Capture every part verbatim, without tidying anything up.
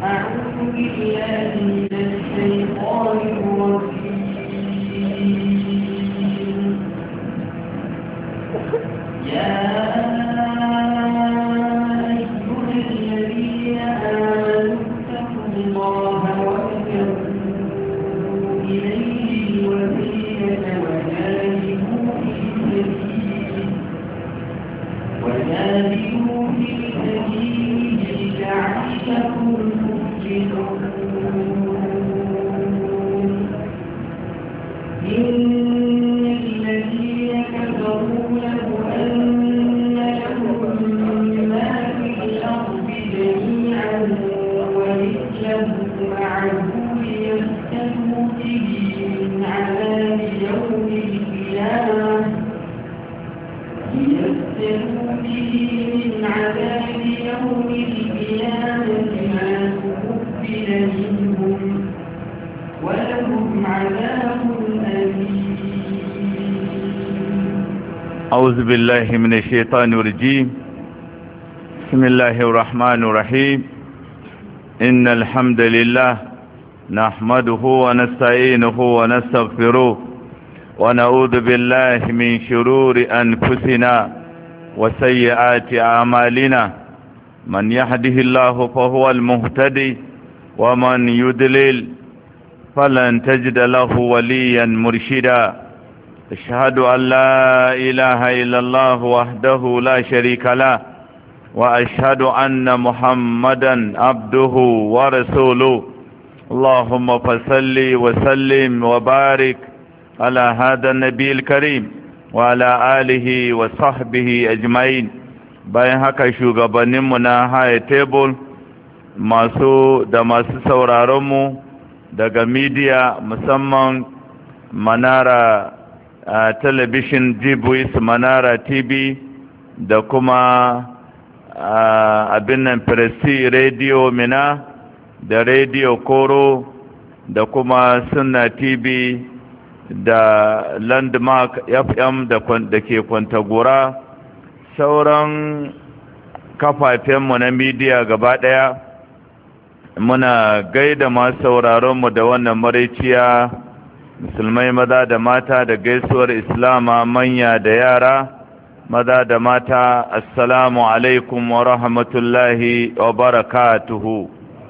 أعوذ بالله من الشيطان الرجيم يا أيها الذين آمنوا اتقوا الله وابتغوا إليه الوسيلة وجاهدوا في سبيله وجاهدوا في سبيله لعلكم تفلحون إن الذين كفروا لو أن لهم ما في الأرض جميعا ومثله معه ليفتدوا به من عذاب يوم القيامة ليفتدوا به من عذاب يوم القيامة ما تقبل منهم ولهم عذاب أليم. أعوذ بالله من الشيطان الرجيم. بسم الله الرحمن الرحيم. إن الحمد لله نحمده ونستعينه ونستغفره ونعوذ بالله من شرور أنفسنا وسيئات أعمالنا من يهده الله فهو المهتدي ومن يضلل فلن تجد له وليا مرشدا. أشهد أن لا إله إلا الله وحده لا شريك له وأشهد أن محمدا عبده ورسوله. اللهم فصل وسلم وبارك على هذا النبي الكريم وعلى آله وصحبه أجمعين. bayan haka shugabanninmu na high table masu da masu sauraronmu daga media musamman Manara uh, television Jibwis Manara T V da kuma uh, abin nan Presi Radio Mina da Radio Koro da kuma Sunna T V da Landmark F M da, da ke Kwantagora, sauran kafafenmu na media gaba daya muna gaida masu sauraronmu da wannan maraiciya musulmai maza da mata da gaisuwar islama manya da yara maza da mata. Assalamu alaikum wa rahmatullahi wa barakatuhu.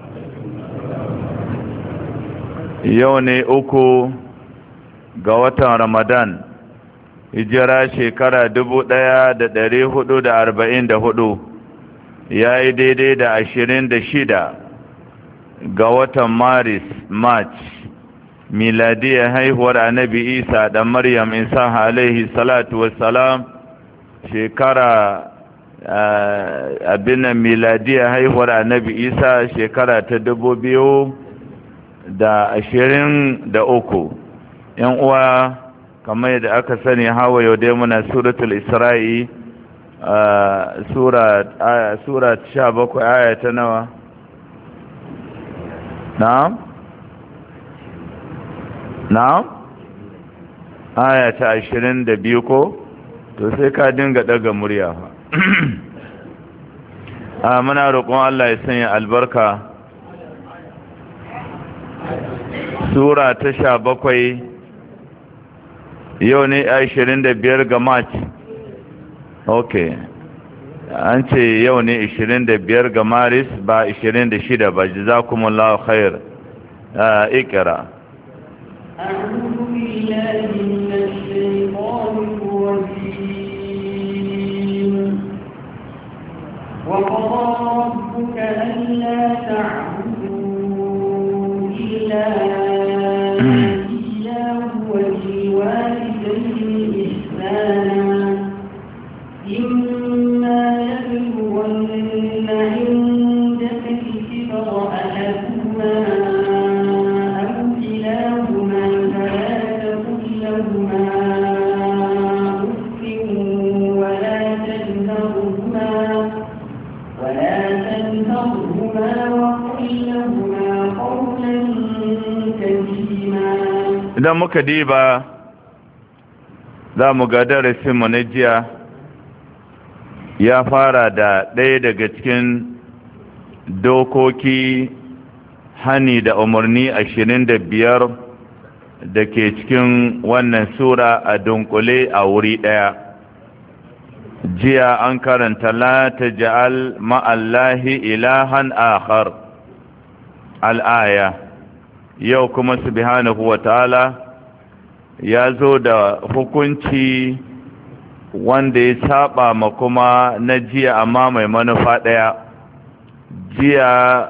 Yau ne uku ga watan Ramadan, hijira shekara dubu ɗaya da ɗari hudu da arba'in da hudu, ya yi daidai da ashirin da shida ga watan Maris March miladiyar haihuwar annabi Isa da Maryam Isa alaihi salatu wassalam, shekara abinan miladiyar haihuwar annabi Isa shekara ta dubu biyu da ashirin da uku. yan uwa, kamar yadda aka sani hawa yau dai muna suratul Isra'i, sura sura sha bakwai aya ta nawa? na'am na'am aya ta ashirin da biyu ko? to sai ka dinga daga murya a muna roƙon Allah ya sanya albarka. Sura ta sha bakwai yau ne ashirin da biyar ga March. Ok, an ce yau ne ashirin da biyar ga Maris ba ashirin da shida ba. Jazakumullahu khair. Ikra. أعوذ بالله من الشيطان الرجيم. وقضى ربك ألا تعبدوا إلا إياه وبالوالدين إحسانا إما يبلغن عندك الكبر أحدهما أو كلاهما فلا تقل لهما أف ولا تنهرهما ولا تنهرهما وقل لهما قولا كريما. idan muka diba za mu ga darasinmu na jiya ya fara da ɗaya daga cikin dokoki hani da umarni ashirin da biyar da ke cikin wannan sura a dunkule a wuri ɗaya. Jiya an karanta la taj'al ma'allahi ilahan akhar al-aya. Yau kuma subhanahu wa ta'ala ya zo da hukunci wanda ya saba ma kuma na jiya amma mai manufa ɗaya. Jiya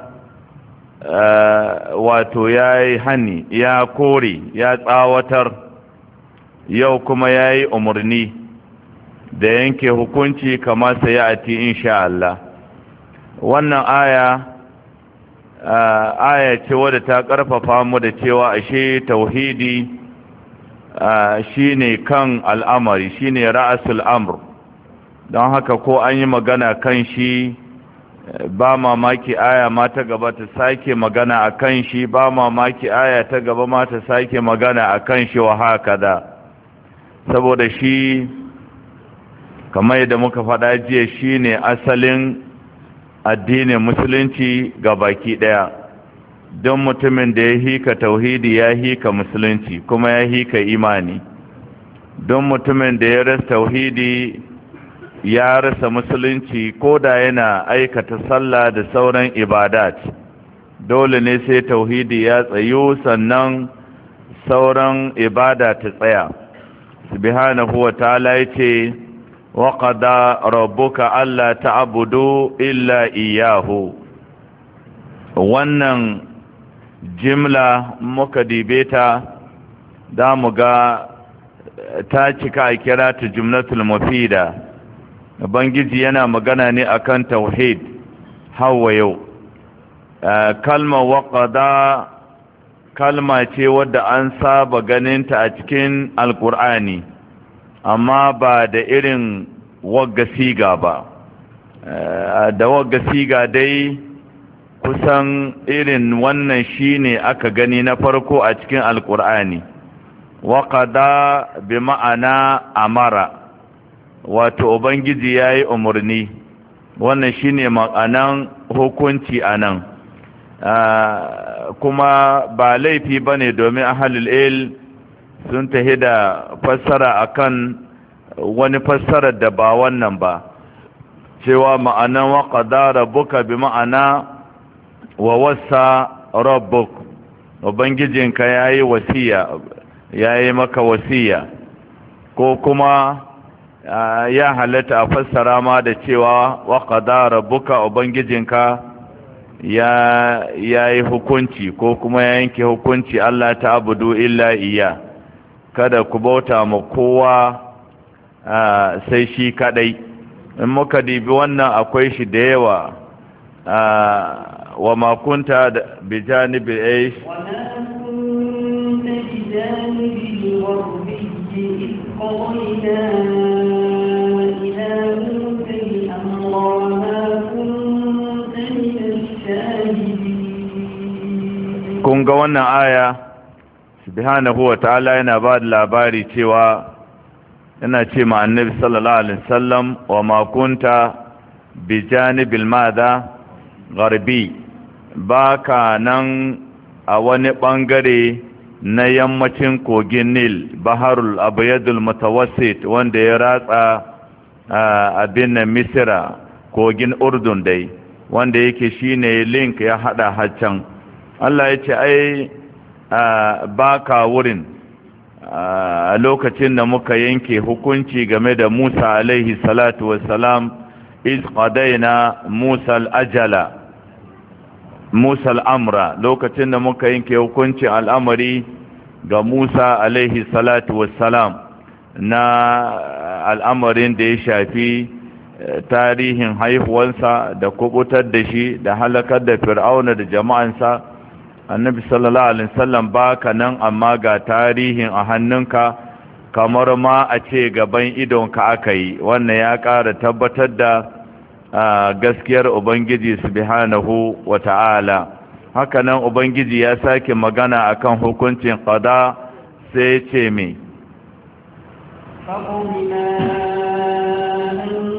uh, wato ya yi hani, ya kore, ya tsawatar, yau kuma ya yi umarni da yanke hukunci kama sai ya ati insha Allah. Wannan aya Uh, aya ce wadda ta ƙarfafa mu da cewa ashe tauhidi uh, shine kan al'amari, shine ra'asul amr. Don haka ko an yi magana kan shi uh, ba mamaki aya ma ta gaba ta sake magana a kan shi, ba mamaki aya ta gaba ma ta sake magana a kan shi wa haka da. Saboda shi kamar yadda muka faɗa jiya shine asalin addinin musulunci ga baki daya. Don mutumin da ya hika tauhidi ya hika musulunci kuma ya hika imani. Don mutumin da ya rasa tauhidi ya rasa musulunci ko da yana aikata sallah da sauran ibadat. Dole ne sai tauhidi ya tsayu sannan sauran ibada ta tsaya. Subhanahu wa ta'ala yace وَقَضَى رَبُّكَ أَلَّا تَعْبُدُوا إِلَّا إِيَّاهُ. Wannan jimla muka dibe ta da mu ga ta cika a kira ta jumlatul mufida. Ubangiji yana magana ne akan tauhid hawa yau. Kalma waqada kalma ce wadda an saba ganinta a cikin Alƙur'ani, amma ba da irin wagga siga ba. Da wagga siga dai kusan irin wannan shine aka gani na farko a cikin Alƙur'ani. Waqada bi ma'ana amara, wato ubangiji yayi umarni. Wannan shine ma'anan hukunci anan. Kuma ba laifi bane domin ahlul ilm sun tahi da fassara akan wani fassarar da ba wannan ba, cewa ma'anan wa qada rabbuka bi ma'ana wa wasa rabbuk, ubangijinka yayi wasiya, yayi maka wasiya. Ko kuma ya halatta a fassara ma da cewa wa qada rabbuka, ubangijinka ya yayi hukunci ko kuma ya yanke hukunci, Allah ta'budu illa iya, kada ku bauta ma kowa sai shi kadai. In muka dibi wannan akwai shi da yawa. wa ma kunta bi janibi aish wa ma kunta bi janibi al-ghurbi qawlina ila musa al-amra ma kunta min ash-shahidin. kun ga wannan aya subhanahu wa ta'ala yana ba da labari cewa yana ce ma annabi sallallahu alaihi wasallam wa ma kunta bi janibil madha gharbi, baka nan a wani bangare na yammacin kogin Nil, baharul abyadul mutawassit, wanda ya ratsa abin nan Misra, kogin Urdun dai, wanda yake shine link ya hada haccan. Allah ya ce ai ba ka wurin a lokacin da muka yanke hukunci game da Musa alaihi salatu wassalam, iz qadaina Musa al-ajala, Musa al-amra, lokacin da muka yanke hukuncin al'amari ga Musa alaihi salatu wassalam na al'amarin da ya shafi tarihin haihuwansa da kubutar da shi da halakar da fir'auna da jama'ansa. Annabi sallallahu alaihi wasallam baka nan, amma ga tarihin a hannunka, kamar ma a ce gaban idonka aka yi. Wannan ya ƙara tabbatar da gaskiyar ubangiji subhanahu wata'ala. Haka nan ubangiji ya sake magana akan hukuncin qada, sai ce me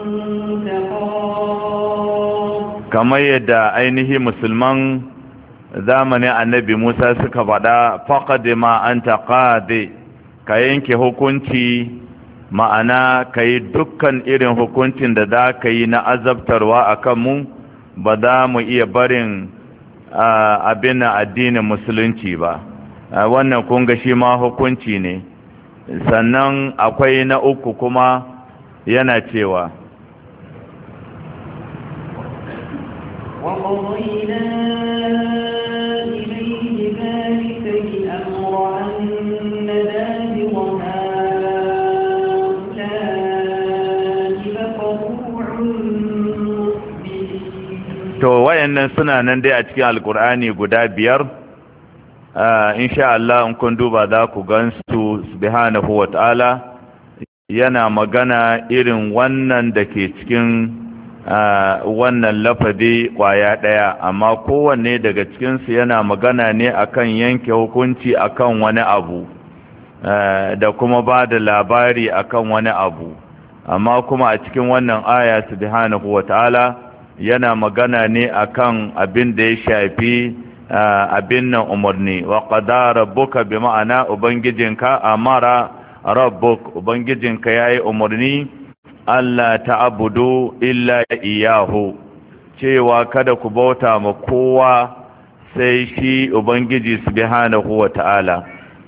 kamar yadda ainihi musulman zamanin annabi Musa suka faɗa faqad ma anta qadi, ka yanke hukunci, ma'ana ka yi dukkan irin hukuncin da za ka yi na azabtarwa a kanmu, ba za mu iya barin abin addinin musulunci ba. Wannan kunga shi ma hukunci ne. Sannan akwai na uku kuma yana cewa وقضينا إليه ذلك الأمر أن دابر هؤلاء لمقطوع مصبحين. to wayannan suna nan dai a cikin alkur'ani guda biyar. insha Allah in kun duba za ku gansu. Subhanahu wa ta'ala yana magana irin wannan da ke cikin wannan lafazi kwaya ɗaya, amma kowanne daga cikinsu yana magana ne akan yanke hukunci akan wani abu da kuma ba da labari akan wani abu. Amma kuma a cikin wannan aya subhanahu wa ta'ala yana magana ne akan abin da ya shafi abin nan umarni. Wa qada rabbuka bi ma'ana ubangijinka, amara rabbuk ubangijinka yayi umarni Allah ta'budu illa iyahu, cewa kada ku bauta ma kowa sai shi ubangiji subhanahu wa ta'ala.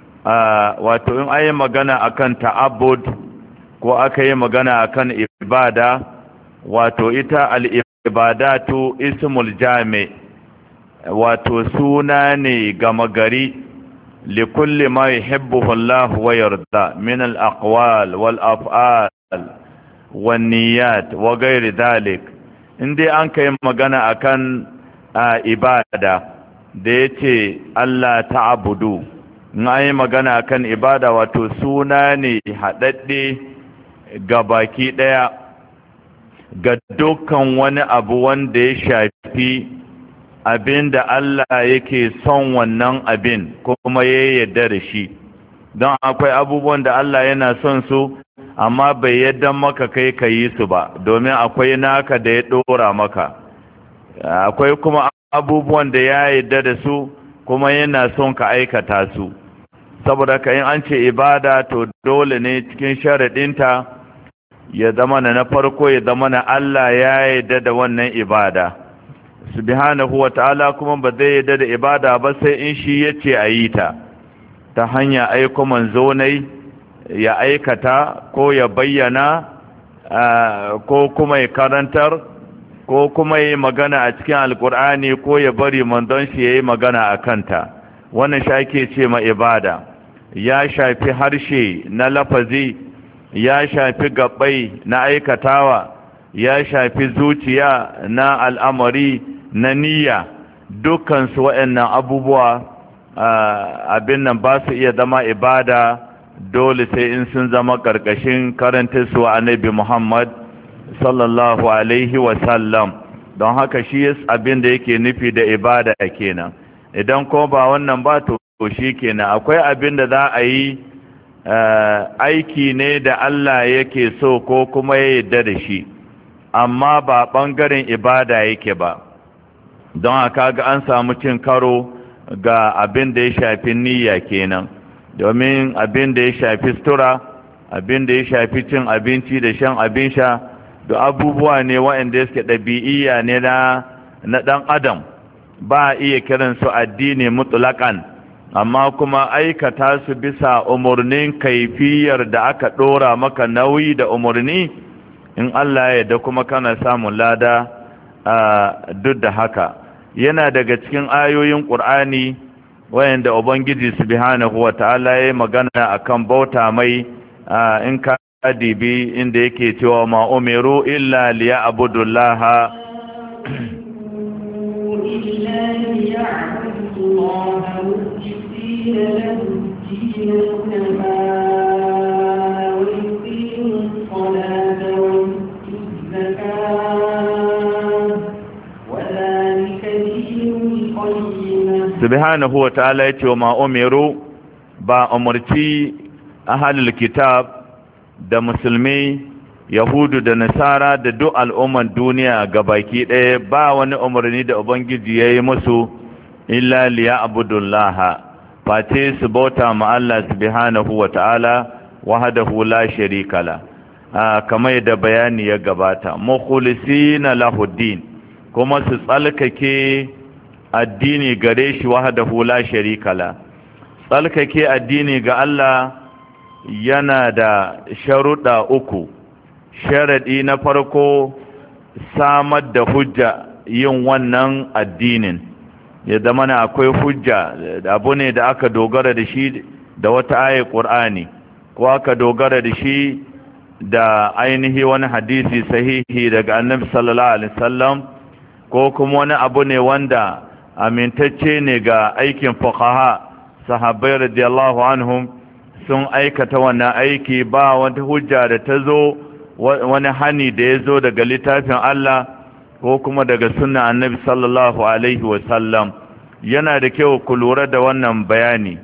wato in ayi magana akan ta'abbud ko aka yi magana akan ibada, wato ita al-ibadatu ismul jami', wato suna ne gama gari likulli ma yuhibbuhu Allah wa yarda min al-aqwal wal af'al wan niyyat wa ghairi dhalik. Indai an kai magana akan ibada da yace Allah ta'budu, in ayi magana akan ibada wato suna ne hadadde ga baki daya ga dukkan wani abu wanda ya shafi abinda Allah yake son wannan abin kuma ya yarda da shi. Don akwai abubuwan da Allah yana son su amma bai yadda maka kai ka yi su ba, domin akwai naka da ya dora maka. Akwai kuma abubuwan da ya yarda da su kuma yana son ka aikata su. Saboda ka yin an ce ibada to dole ne cikin sharaɗinta ya zama na farko ya zama na Allah ya yarda da wannan ibada. Subhanahu wa ta'ala kuma ba zai yarda da ibada ba sai in shi ya ce a yi ta, ta hanya aiko manzonai ya aikata ko ya bayyana ko kuma ya karantar ko kuma ya magana a cikin alkur'ani ko ya bari manzon shi ya yi magana a kanta. Wannan shi ake ce ma ibada. Ya shafi harshe na lafazi, ya shafi gabbai na aikatawa, ya shafi zuciya na al'amari na niyya. Dukkansu waɗannan abubuwa abin nan ba su iya zama ibada dole sai in sun zama ƙarƙashin karantarsu annabi Muhammad sallallahu alaihi wasallam. Don haka shi abin da yake nufi da ibada kenan. Idan ko ba wannan ba to shi kenan. Akwai abin da za a yi aiki ne da Allah yake so ko kuma ya yarda da shi, amma ba ɓangaren ibada yake ba. Don haka ga an samu cin karo ga abin da ya shafi niyya kenan. Domin abin da ya shafi sutura, abin da ya shafi cin abinci da shan abin sha, da abubuwa ne waɗanda suke ɗabi'iyya ne na na ɗan adam, ba a iya kiransu addini mutlaƙan, amma kuma aikata su bisa umarnin kaifiyar da aka ɗora maka nauyi da umarni, in Allah ya yarda kuma kana samun lada duk da haka. Yana daga cikin ayoyin ƙur'ani wayanda ubangiji subhanahu wataala ya magana akan bauta mai, in ka dibi inda yake cewa ma umiru illa liya'budullaha illa liya'budullaha mukhlisina lahu ad-din hunafa wa yuqimu as-salata wa yu'tu az-zakata wa dhalika dinul qayyim. Subhanahu wa ta'ala ya ce wa ma umiru, ba umarci ahlul kitab da musulmi, yahudu da nasara da duk al'umman duniya gabaki ɗaya ba wani umarni da ubangiji ya yi musu illa liya'budullaha face su bauta ma Allah subhanahu wa ta'ala wahdahu la sharika la kamar da bayani ya gabata mukhlisina lahuddin kuma su tsalkake addini gare shi wahdahu la sharika la tsalkake addini ga Allah yana da sharuɗa uku. Sharaɗi na farko samar da hujja yin wannan addinin ya zama na akwai hujja, abu ne da aka dogara da shi da wata ayar ƙur'ani ko aka dogara da shi da ainihi wani hadisi sahihi daga annabi sallallahu alaihi wasallam, ko kuma wani abu ne wanda amintacce ne ga aikin fuqaha sahabbai radiyallahu anhum sun aikata wannan aiki, ba wata hujja da ta zo, wani hani da ya zo daga littafin Allah ko kuma daga sunna annabi sallallahu alaihi wasallam. Yana da kyau ku lura da wannan bayani,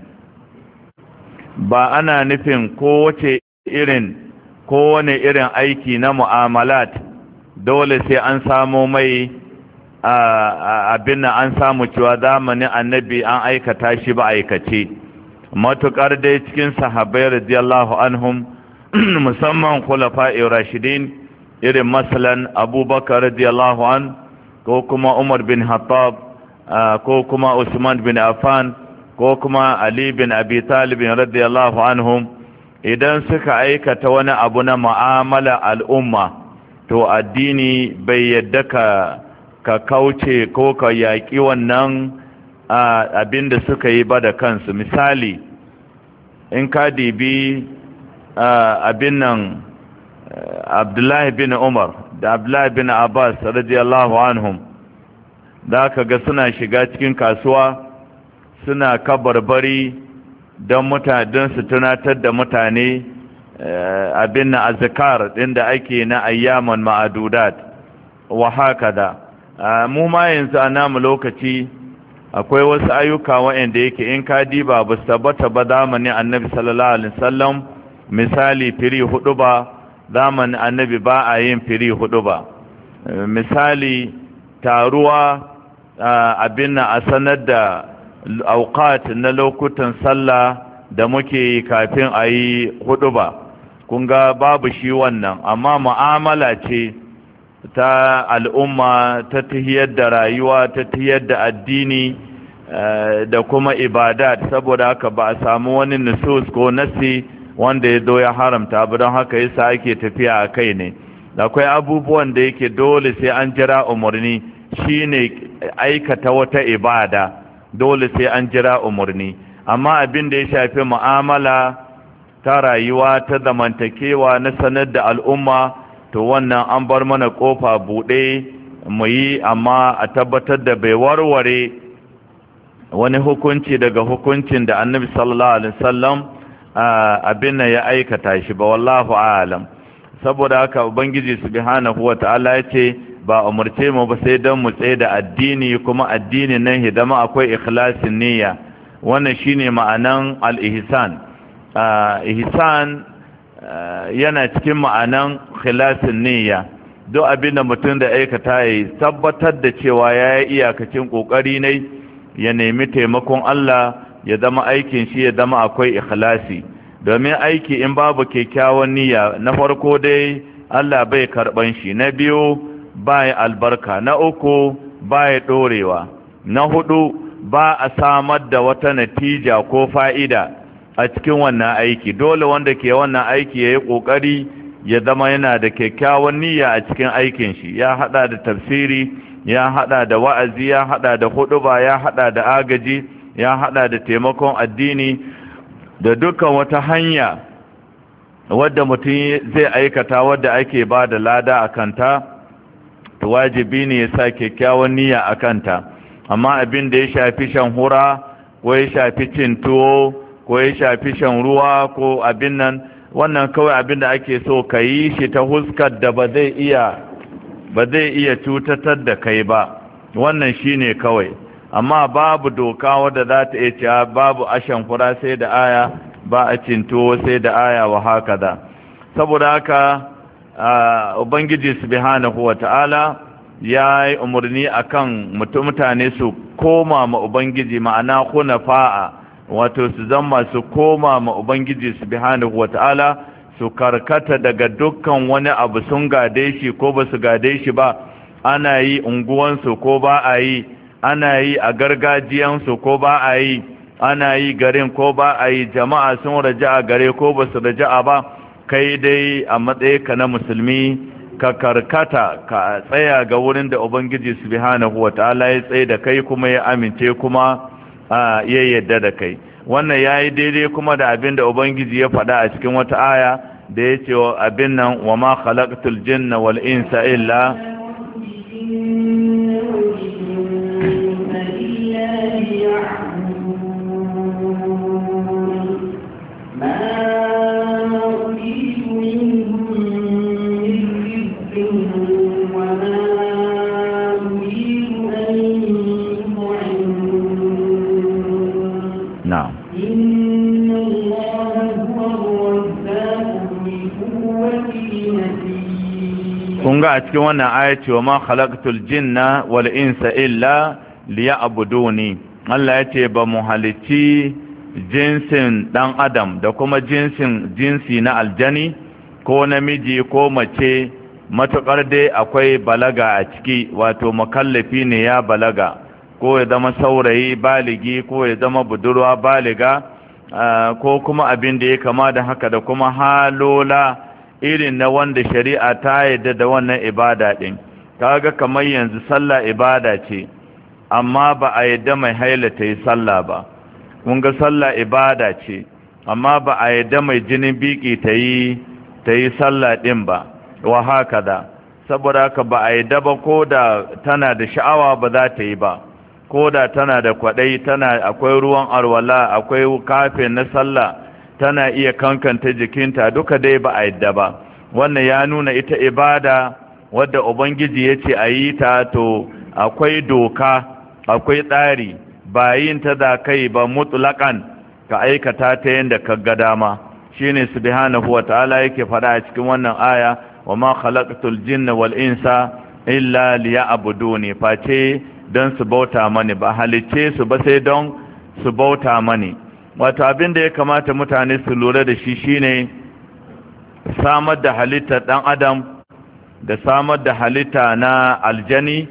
ba ana nufin kowace irin kowane irin aiki na mu'amalat dole sai an samu mai abin nan an samu cewa zamanin annabi an aikata shi ba aikace. Matukar dai cikin sahabbai radiyallahu anhum musamman khulafa'i rashidin irin masalan abubakar radiyallahu an ko kuma umar bin hattab ko kuma usman bin affan ko kuma ali bin abi talib radiyallahu anhum, idan suka aikata wani abu na mu'amala al'umma to addini bai yadda ka ka kauce ko ka yaƙi wannan abin da suka yi ba da kansu. Misali, in ka dibi abin nan abdullahi bin umar da abdullahi bin abbas radiyallahu anhum, da aka ga suna shiga cikin kasuwa suna kabarbari don mutane su tunatar da mutane abin na azkar din da ake na ayyaman ma'adudat wa hakada. mu ma yanzu a namu lokaci akwai wasu ayyuka waɗanda yake in ka diba ba su tabbata ba zamanin annabi sallallahu alaihi wasallam. Misali, firi hudu ba zamanin annabi ba a yin firi hudu ba. Misali, taruwa abin a sanar da auqat na lokutan sallah da muke yi kafin a yi hudu ba, kun ga babu shi wannan, amma mu'amala ce ta al'umma ta tahiyar da rayuwa, ta tahiyar da addini da kuma ibadat. Saboda haka ba a samu wani nusus ko nasi wanda ya zo ya haramta ba, don haka yasa ake tafiya a kai ne. Akwai abubuwan da yake dole sai an jira umarni, shine aikata wata ibada dole sai an jira umarni. Amma abin da ya shafi mu'amala ta rayuwa ta zamantakewa na sanar da al'umma, to wannan an bar mana kofa buɗe mu yi, amma a tabbatar da bai warware wani hukunci daga hukuncin da annabi sallallahu alaihi wasallam abin nan ya aikata shi ba, wallahu a'lam. Saboda haka ubangiji subhanahu wata'ala ya ce ba umurce mu ba sai dan mu tsaye da addini, kuma addinin nan hidama akwai ikhlasin niyya. Wannan shine ma'anan al-ihsan. Ihsan yana cikin ma'anan ikhlasin niyya. Duk abin da mutum da aikata ya tabbatar da cewa ya yi iyakacin kokari ne, ya nemi taimakon Allah, ya zama aikin shi ya zama akwai ikhlasi. Domin aiki in babu kyakkyawan niyya, na farko dai Allah bai karban shi, na biyu bai albarka, na uku bai dorewa, na hudu ba a samar da wata natija ko fa'ida a cikin wannan aiki. Dole wanda ke wannan aiki ya yi ƙoƙari ya zama yana da kyakkyawan niyya a cikin aikin shi, ya hada da tafsiri, ya hada da wa'azi, ya hada da huduba, ya hada da agaji, ya hada da taimakon addini, da dukkan wata hanya wadda mutum zai aikata wadda ake ba da lada a kanta, to wajibi ne ya sa kyakkyawan niyya a kanta. Amma abin da ya shafi shan hura ko ya shafi cin tuwo ko ya shafi shan ruwa ko abin nan, wannan kawai abin da ake so ka yi shi ta huskar da ba zai iya ba zai iya cutatar da kai ba, wannan shine kawai. Amma babu doka wadda za ta iya cewa babu ashan fura sai da aya, ba a cin tuwo sai da aya wa haka da. Saboda haka ubangiji subhanahu wata'ala ya yi umarni akan mutane su koma ma ubangiji, ma'ana hunafa'a, wato su zama su koma ma ubangiji subhanahu wata'ala, su karkata daga dukkan wani abu sun gade shi ko ba su gade shi ba, ana yi unguwansu ko ba a yi, ana yi a gargajiyansu ko ba a yi, ana yi garin ko ba a yi, jama'a sun raja a gare ko ba su raja a ba, kai dai a matsayinka na musulmi ka karkata ka tsaya ga wurin da ubangiji subhanahu wataala ya tsaye da kai kuma ya amince kuma ya yadda da kai. Wannan yayi daidai kuma da abin da ubangiji ya faɗa a cikin wata aya da ya ce abin nan wa ma khalaqtul jinna wal insa illa kunga a cikin wannan ayati wa ma khalaqtul jinna wal insa illa liya'buduni. Allah yace ba mu halici jinsin dan adam da kuma jinsin jinsi na aljani ko namiji ko mace matukar dai akwai balaga a ciki, wato makallafi ne ya balaga, ko ya zama saurayi baligi ko ya zama budurwa baliga, ko kuma abin da ya kama da haka, da kuma halola irin na wanda shari'a ta yadda da wannan ibada din. Kaga kamar yanzu sallah ibada ce, amma ba a yadda mai haila ta yi sallah ba. Kun ga sallah ibada ce, amma ba a yadda mai jinin biki ta yi ta yi sallah din ba, wa haka da. Saboda haka ba a yadda ba, ko da tana da sha'awa ba za ta yi ba, ko da tana da kwaɗayi, tana akwai ruwan arwala, akwai kafin na sallah, tana iya kankanta jikinta, duka dai ba a yadda ba. Wannan ya nuna ita ibada wadda ubangiji ya ce a yi ta, to akwai doka, akwai tsari, ba yin ta da kai ba mutlaƙan ka aikata ta yadda ka ga dama. Shine subhanahu wa ta'ala yake faɗa a cikin wannan aya wa ma khalaqtul jinna wal insa illa liya'buduni, face don su bauta mani, ba halicce su ba sai don su bauta mani. Wato abin da ya kamata mutane su lura da shi shine samar da halittar ɗan adam da samar da halitta na aljani,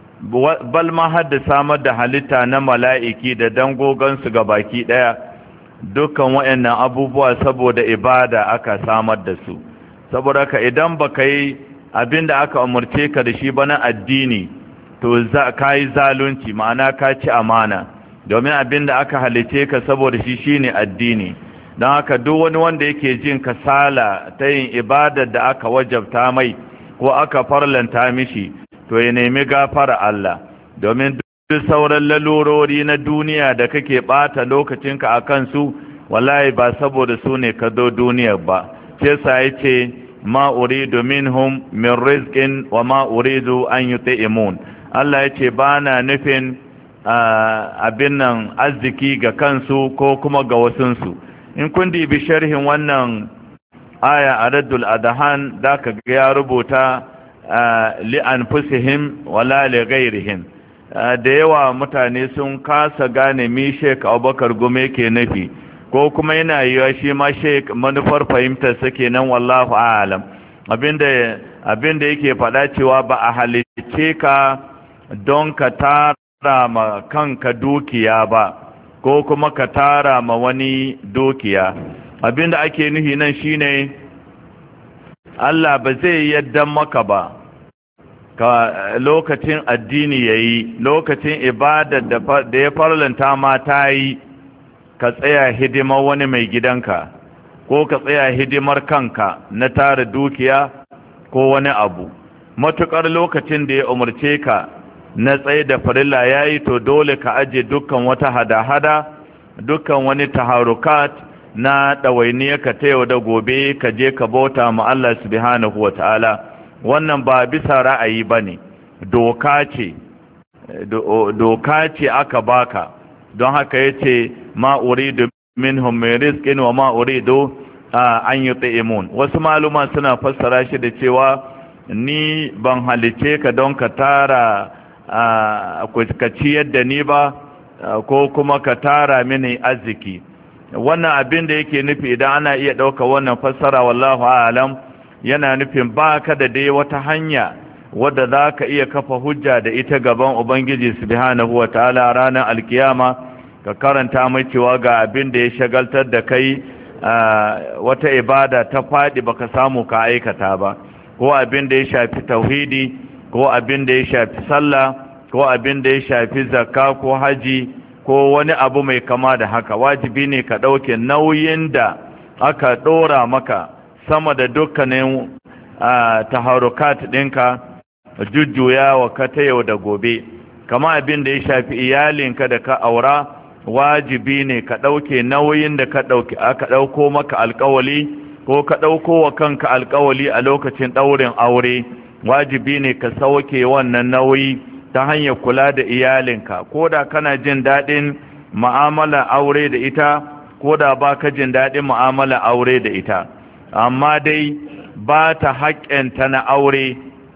bal ma har da samar da halitta na mala'iki da dangogansu ga baki ɗaya. Dukkan waɗannan abubuwa saboda ibada aka samar da su. Saboda ka idan ba ka yi abin da aka umarce ka da shi ba na addini, to ka yi zalunci, ma'ana ka ci amana. Domin abin da aka halice ka saboda shi shine addini. Don haka duk wani wanda yake jin kasala ta yin ibadar da aka wajabta mai ko aka farlanta mishi, to ya nemi gafara Allah. Domin duk sauran lalurori na duniya da kake bata lokacinka a kansu, wallahi ba saboda su ne ka zo duniyar ba. Ce sa yace ma uridu minhum min rizqin wa ma uridu an yut'imun. Allah yace ba na nufin abin nan arziki ga kansu ko kuma ga wasunsu. In kun dibi sharhin wannan aya a raddul adhan, da ka ga ya rubuta li anfusihim wala li ghairihim. Da yawa mutane sun kasa gane mi Sheikh Abubakar Gume ke nufi, ko kuma yana yiwa shi ma Sheikh manufar fahimtar sa kenan, wallahu a'lam. Abinda abinda yake faɗa cewa ba a halicce ka don ka tara tara ma kanka dukiya ba, ko kuma ka tara ma wani dukiya. Abinda ake nufi nan shine Allah ba zai yadda maka ba ka lokacin addini yayi, lokacin ibada da ya farlanta ma ta yi, ka tsaya hidimar wani mai gidanka, ko ka tsaya hidimar kanka na tara dukiya ko wani abu. Matukar lokacin da ya umarce ka na tsaye da farilla yayi, to dole ka aje dukkan wata hada-hada, dukkan wani taharukat na ɗawainiyarka ta yau da gobe, ka je ka bauta ma Allah subhanahu wa ta'ala. Wannan ba bisa ra'ayi ba ne, doka ce, doka ce aka baka. Don haka yace ma uridu minhum min rizqin wa ma uridu an yut'imun. Wasu maluma suna fassara shi da cewa ni ban halice ka don ka tara ka ciyar da ni ba ko kuma ka tara mini arziki. Wannan abin da yake nufi idan ana iya ɗauka wannan fassara wallahu a'lam yana nufin ba ka da dai wata hanya wadda za ka iya kafa hujja da ita gaban Ubangiji subhanahu wa ta'ala ranar alkiyama ka karanta mai cewa ga abin da ya shagaltar da kai wata ibada ta faɗi baka samu ka aikata ba, ko abin da ya shafi tauhidi, ko abin da ya shafi sallah, ko abin da ya shafi zakka ko haji ko wani abu mai kama da haka. Wajibi ne ka ɗauke nauyin da aka ɗora maka sama da dukkanin taharukat ɗinka, jujjuyawa ka ta yau da gobe. Kama abin da ya shafi iyalinka da ka aura, wajibi ne ka ɗauke nauyin da ka ɗauke aka ɗauko maka alƙawali ko ka ɗauko wa kanka alƙawali a lokacin ɗaurin aure. Wajibi ne ka sauke wannan nauyi ta hanyar kula da iyalinka, ko da kana jin daɗin mu'amala aure da ita, ko da ba ka jin daɗin mu'amala aure da ita, amma dai ba ta haƙƙinta na aure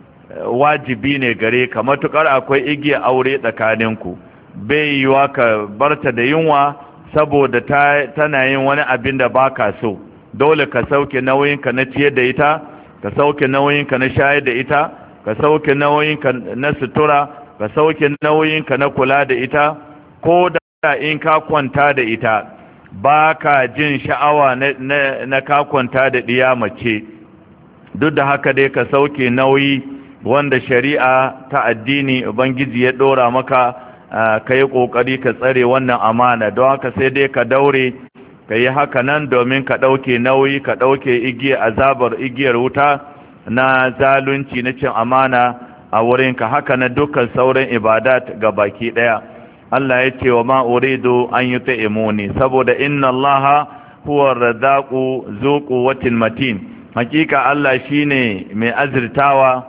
wajibi ne gare ka, matuƙar akwai igiyar aure tsakaninku. Bai yiwa ka barta da yunwa saboda ta, tana yin wani abin da ba ka so. Dole ka sauke nauyinka na ciyar da ita, ka sauke nauyinka na shayar da ita, ka sauke nauyinka na sutura, ka sauke nauyinka na kula da ita. Ko da in ka kwanta da ita ba ka jin sha'awa na, na, na ka kwanta da ɗiya mace, duk da haka dai ka sauke nauyi wanda shari'a ta addini Ubangiji ya ɗora maka, ka yi ƙoƙari ka tsare wannan amana. Don haka sai dai ka daure ka yi haka nan domin ka ɗauke nauyi, ka ɗauke igiyar azabar igiyar wuta na zalunci na cin amana a wurinka, haka na dukkan sauran ibadat ga baki ɗaya. Allah ya ce wa ma uridu an yut'imuni, saboda inna Allaha huwa ar-razzaqu zu quwwatin matin. Hakika Allah shine mai azirtawa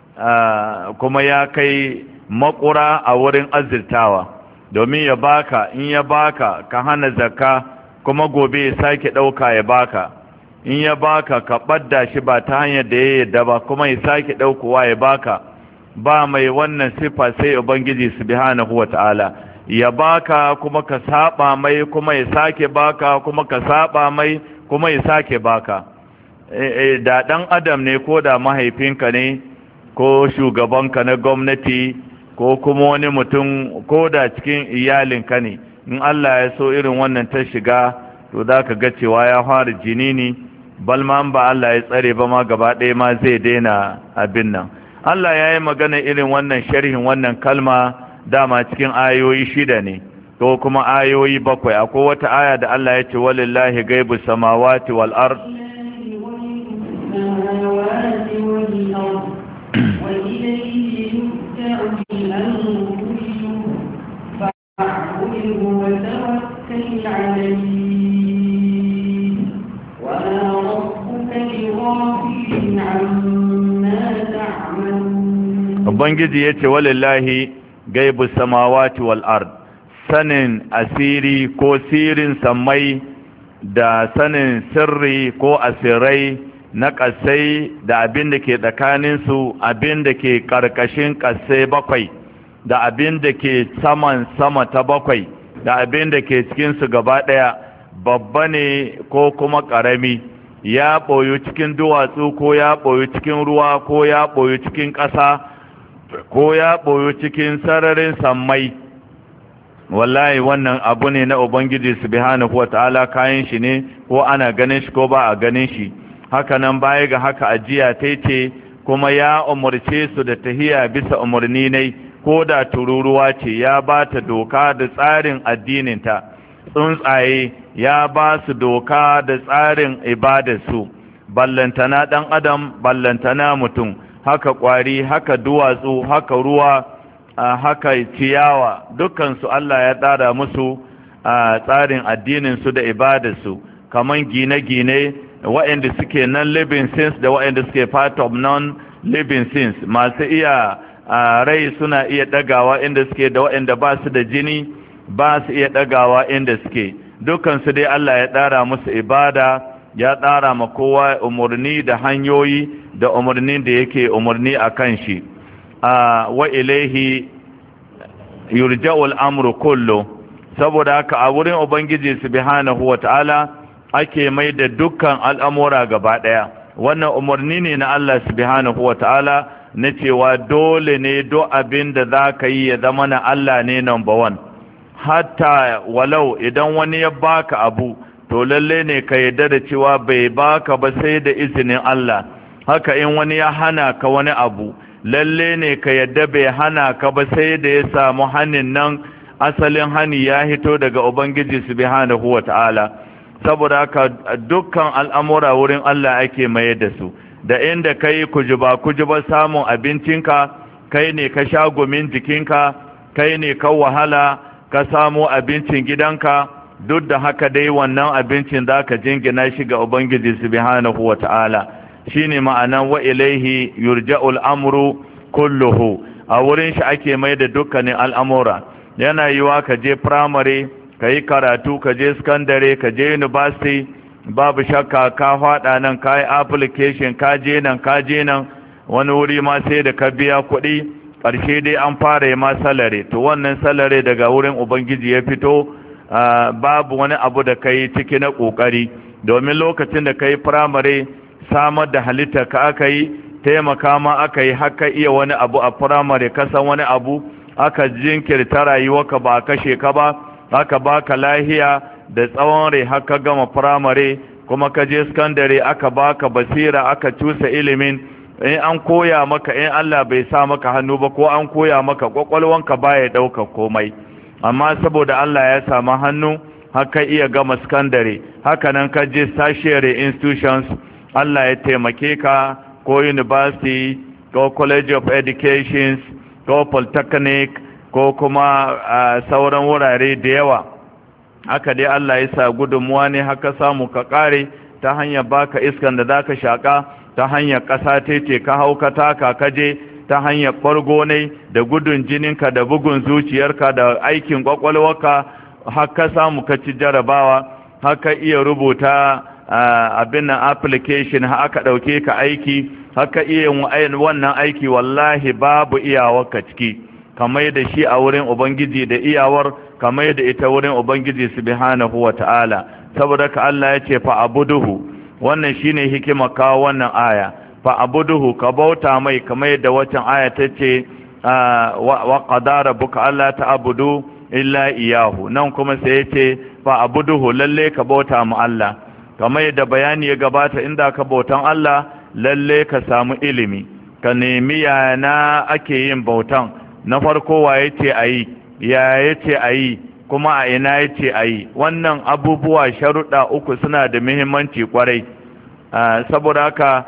kuma ya kai makura a wurin azirtawa, domin ya baka, in ya baka ka hana zakka kuma gobe ya sake ɗauka ya baka, in ya baka ka ɓadda shi ba ta hanyar da ya yadda ba kuma ya sake ɗaukowa ya baka. Ba mai wannan sifa sai Ubangiji subhanahu wa ta'ala. Ya baka kuma ka saba mai, kuma ya sake baka, kuma ka saba mai, kuma ya sake baka. E, e, da ɗan adam ne, ko da mahaifinka ne, ko shugabanka na gwamnati, ko kuma wani mutum, ko da cikin iyalinka ne, in Allah ya so irin wannan ta shiga, to za ka ga cewa ya fara jini ne, balma ba Allah ya tsare ba ma gaba ɗaya ma zai daina abin nan. Allah ya yi magana irin wannan sharhin wannan kalma dama cikin ayoyi shida ne, ko kuma ayoyi bakwai. Akwai wata aya da Allah ya ce walillahi gaibu samawati wal ard Ubangiji ya ce walillahi gaibu samawati wal ard, sanin asiri ko sirin sammai da sanin sirri ko asirai na ƙasai da abin da ke tsakaninsu, abin da ke ƙarƙashin ƙasai bakwai da abin da ke saman sama ta bakwai da abin da ke cikinsu gaba ɗaya, babba ne ko kuma ƙarami, ya ɓoyu cikin duwatsu ko ya ɓoyu cikin ruwa ko ya ɓoyu cikin ƙasa ko ya ɓoyu cikin sararin sammai. Wallahi wannan abu ne na Ubangiji subhanahu wata'ala, kayan shi ne, ko ana ganin shi ko ba a ganin shi. Haka nan baya ga haka ajiya ta ce kuma ya umarce su da tahiya bisa umarni ne, ko da tururuwa ce ya ba ta doka da tsarin addininta. Tsuntsaye ya ba su doka da tsarin ibadarsu, ballantana ɗan adam, ballantana mutum. Haka ƙwari, haka duwatsu, haka ruwa, haka ciyawa, dukansu Allah ya tsara musu a tsarin addininsu da ibadarsu, kaman gine-gine waɗanda suke non-living things da waɗanda suke part of non-living things. Masu iya rai suna iya ɗagawa inda suke, da waɗanda ba su da jini ba su iya ɗagawa inda suke. Dukansu dai Allah ya tsara musu ibada ya tsara ma kowa umarni da hanyoyi da umarnin da yake umarni a kan shi. Wa ilaihi yurja'ul amru kullu, saboda haka a wurin ubangiji subhanahu wata'ala ake mai da dukkan al'amura gaba daya. Wannan umarni ne na Allah subhanahu wata'ala na cewa dole ne duk abin da za ka yi ya zama na Allah ne number one. Hatta walau idan wani ya baka abu, to lalle ne ka yarda da cewa bai baka ba sai da izinin Allah. Haka in wani ya hana ka wani abu, lalle ne ka yarda bai hana ka ba sai da ya samu hanin nan, asalin hani ya hito daga ubangiji subhanahu wata'ala. Saboda haka dukkan al'amura wurin Allah ake maye da su. Da inda kai kujuba kujuba samun abincinka, kai ne ka sha gumin jikinka, kai ne ka wahala ka samu abincin gidanka, duk da haka dai wannan abincin za ka jingina shi ga ubangiji subhanahu wata'ala. Shine ma'anan wa ilaihi yurja'ul amru kulluhu, a wurin shi ake mai da dukkanin al'amura. Yana yiwa ka je primary ka yi karatu, ka je secondary, ka je university, babu shakka ka faɗa nan, ka yi application, ka je nan ka je nan, wani wuri ma sai da ka biya kuɗi, ƙarshe dai an fara yi ma salary. To wannan salary daga wurin ubangiji ya fito, babu wani abu da ka yi ciki na ƙoƙari, domin lokacin da ka yi primary samar da halitta ka aka yi, taimaka ma aka yi haka iya wani abu a primary, kasan wani abu aka jinkirta rayuwarka ba a kashe ka ba, aka baka lahiya da tsawon rai haka gama firamare, kuma ka je secondary aka baka basira, aka cusa ilimin. In an koya maka, in Allah bai sa maka hannu ba ko an koya maka, kwakwalwanka baya ɗauka komai, amma saboda Allah ya samu hannu haka iya gama secondary. Haka nan ka je tertiary institutions, Allah ya taimake ka, ko university ko college of education ko polytechnic ko kuma uh, sauran wurare da yawa. Haka dai Allah ya sa gudunmuwa ne haka samu ka kare ta hanyar baka iskan da zaka shaka, ta hanyar ƙasa tece ka hauka taka kaje, ta hanyar ɓargo ne da gudun jininka da bugun zuciyarka da aikin ƙwaƙwalwarka, haka samu ka ci jarabawa, haka iya rubuta uh, abin nan application, haka ɗauke ka aiki, haka iya wannan aiki. Wallahi babu iyawarka ciki, kamar da shi a wurin ubangiji da iyawar kamar da ita wurin ubangiji subhanahu wata'ala. Saboda ka Allah ya ce fa abuduhu, wannan shine hikima kawo wannan aya, fa abuduhu, ka bauta mai kamar da waccan aya ta ce wa qadara buka Allah ta'budu illa iyahu. Nan kuma sai ya ce fa abuduhu, lalle ka bauta mu Allah. Kamar da bayani ya gabata, inda ka bautan Allah lalle ka samu ilimi, ka nemi yana ake yin bautan. Na farko wa yace ayi, ya yace ayi, kuma a ina yace ayi. Wannan abubuwa sharuɗa uku suna da muhimmanci kwarai. Saboda haka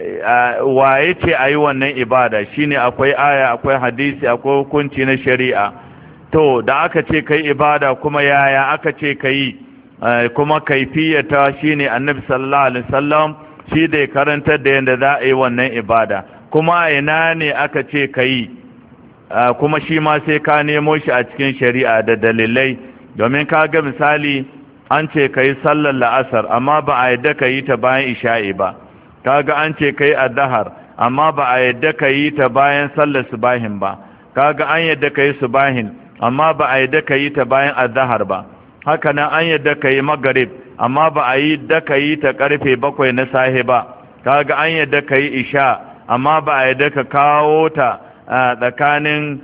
wa yace ayi wannan ibada, shine akwai aya, akwai hadisi, akwai hukunci na shari'a. To da aka ce kai ibada, kuma yaya aka ce kai, kuma kaifiyata shine annabi sallallahu alaihi wasallam shi da karantar da yanda za a yi wannan ibada. Kuma a ina ne aka ce kai, kuma shi ma sai ka nemo shi a cikin shari'a da dalilai. Domin ka ga misali an ce ka yi sallar la'asar, amma ba a yadda ka yi ta bayan isha'i ba. Ka ga an ce ka yi azahar, amma ba a yadda ka yi ta bayan sallar subahin ba. Ka ga an yadda ka yi subahin, amma ba a yadda ka yi ta bayan azahar ba. Haka nan an yadda ka yi magarib, amma ba a yi da ka yi ta karfe bakwai na sahe ba. Ka ga an yadda ka yi isha, amma ba a yadda ka kawo ta tsakanin